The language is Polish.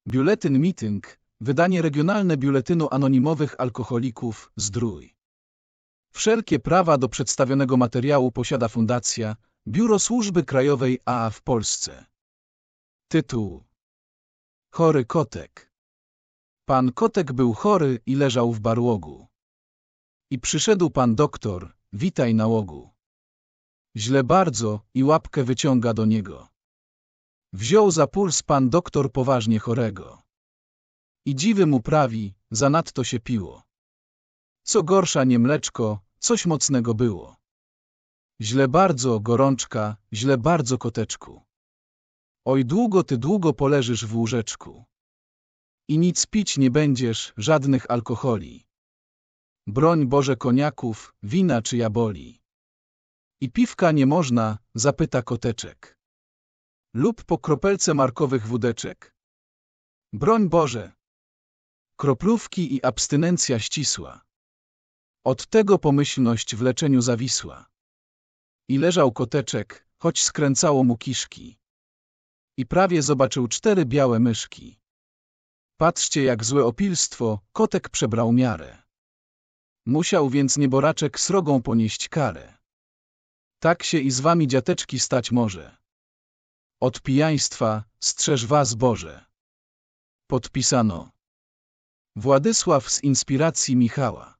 Biuletyn Meeting, wydanie regionalne Biuletynu Anonimowych Alkoholików Zdrój. Wszelkie prawa do przedstawionego materiału posiada Fundacja Biuro Służby Krajowej AA w Polsce. Tytuł: Chory kotek. Pan kotek był chory i leżał w barłogu. I przyszedł pan doktor, witaj nałogu. Źle bardzo i łapkę wyciąga do niego. Wziął za puls pan doktor poważnie chorego. I dziwy mu prawi, zanadto się piło. Co gorsza nie mleczko, coś mocnego było. Źle bardzo, gorączka, źle bardzo koteczku. Oj długo ty długo poleżysz w łóżeczku. I nic pić nie będziesz, żadnych alkoholi. Broń Boże koniaków, wina czy jaboli. I piwka nie można, zapyta koteczek. Lub po kropelce markowych wódeczek. Broń Boże. Kroplówki i abstynencja ścisła. Od tego pomyślność w leczeniu zawisła. I leżał koteczek, choć skręcało mu kiszki. I prawie zobaczył 4 białe myszki. Patrzcie, jak złe opilstwo, kotek przebrał miarę. Musiał więc nieboraczek srogą ponieść karę. Tak się i z wami, dziateczki, stać może. Od pijaństwa strzeż was Boże. Podpisano Władysław z inspiracji Michała.